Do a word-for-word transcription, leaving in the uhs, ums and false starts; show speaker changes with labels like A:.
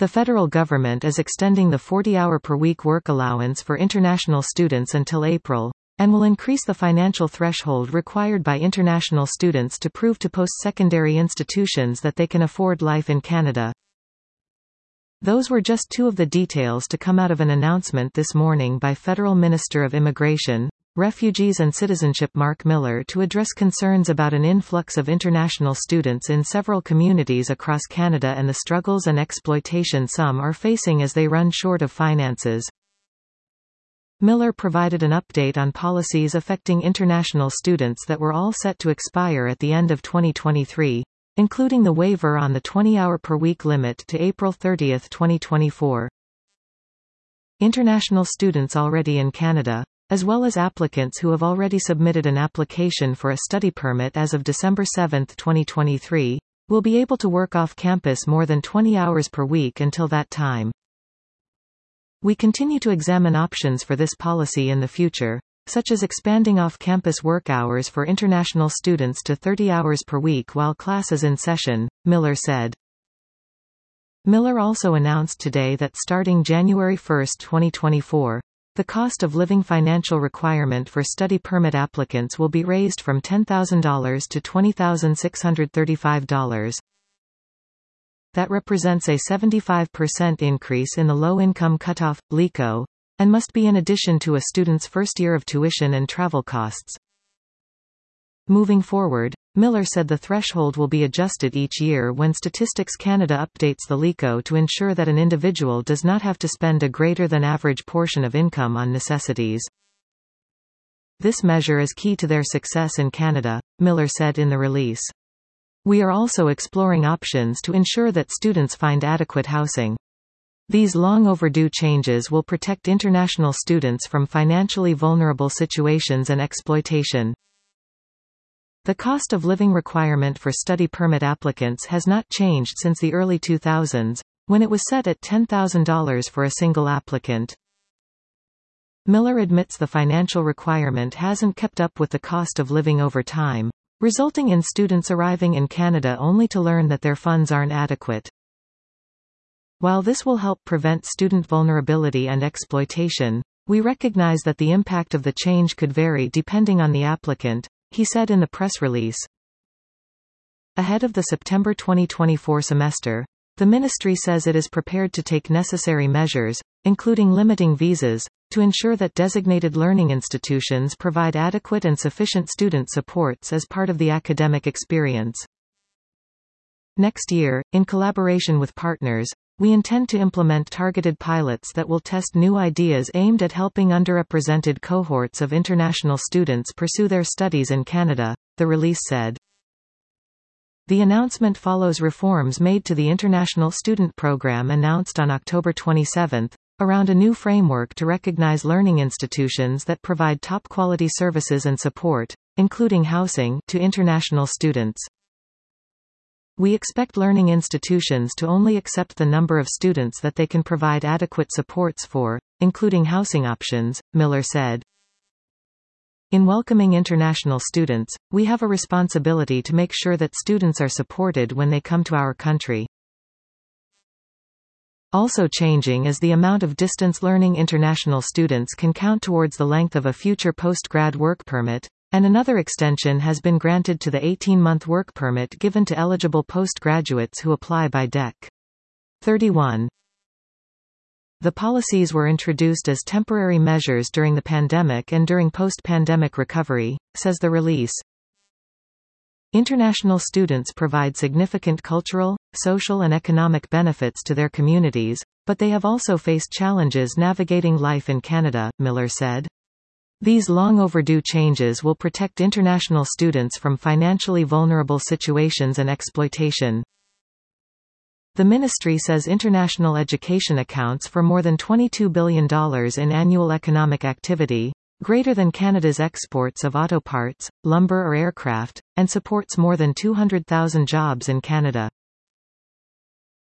A: The federal government is extending the forty-hour per week work allowance for international students until April, and will increase the financial threshold required by international students to prove to post-secondary institutions that they can afford life in Canada. Those were just two of the details to come out of an announcement this morning by Federal Minister of Immigration, Refugees and Citizenship Mark Miller to address concerns about an influx of international students in several communities across Canada and the struggles and exploitation some are facing as they run short of finances. Miller provided an update on policies affecting international students that were all set to expire at the end of twenty twenty-three, including the waiver on the twenty-hour per week limit to April thirtieth twenty twenty-four. International students already in Canada, as well as applicants who have already submitted an application for a study permit as of December seventh twenty twenty-three, will be able to work off campus more than twenty hours per week until that time. We continue to examine options for this policy in the future, such as expanding off-campus work hours for international students to thirty hours per week while class is in session, Miller said. Miller also announced today that starting January first twenty twenty-four, the cost of living financial requirement for study permit applicants will be raised from ten thousand dollars to twenty thousand six hundred thirty-five dollars. That represents a seventy-five percent increase in the low-income cutoff, L I C O, and must be in addition to a student's first year of tuition and travel costs. Moving forward, Miller said the threshold will be adjusted each year when Statistics Canada updates the L I C O to ensure that an individual does not have to spend a greater than average portion of income on necessities. This measure is key to their success in Canada, Miller said in the release. We are also exploring options to ensure that students find adequate housing. These long overdue changes will protect international students from financially vulnerable situations and exploitation. The cost of living requirement for study permit applicants has not changed since the early two thousands, when it was set at ten thousand dollars for a single applicant. Miller admits the financial requirement hasn't kept up with the cost of living over time, resulting in students arriving in Canada only to learn that their funds aren't adequate. While this will help prevent student vulnerability and exploitation, we recognize that the impact of the change could vary depending on the applicant, he said in the press release. Ahead of the September twenty twenty-four semester, the ministry says it is prepared to take necessary measures, including limiting visas, to ensure that designated learning institutions provide adequate and sufficient student supports as part of the academic experience. Next year, in collaboration with partners, we intend to implement targeted pilots that will test new ideas aimed at helping underrepresented cohorts of international students pursue their studies in Canada, the release said. The announcement follows reforms made to the International Student Program announced on October twenty-seventh, around a new framework to recognize learning institutions that provide top-quality services and support, including housing, to international students. We expect learning institutions to only accept the number of students that they can provide adequate supports for, including housing options, Miller said. In welcoming international students, we have a responsibility to make sure that students are supported when they come to our country. Also changing is the amount of distance learning international students can count towards the length of a future post-grad work permit, and another extension has been granted to the eighteen-month work permit given to eligible postgraduates who apply by D E C thirty-one. The policies were introduced as temporary measures during the pandemic and during post-pandemic recovery, says the release. International students provide significant cultural, social and economic benefits to their communities, but they have also faced challenges navigating life in Canada, Miller said. These long overdue changes will protect international students from financially vulnerable situations and exploitation. The ministry says international education accounts for more than twenty-two billion dollars in annual economic activity, greater than Canada's exports of auto parts, lumber or aircraft, and supports more than two hundred thousand jobs in Canada.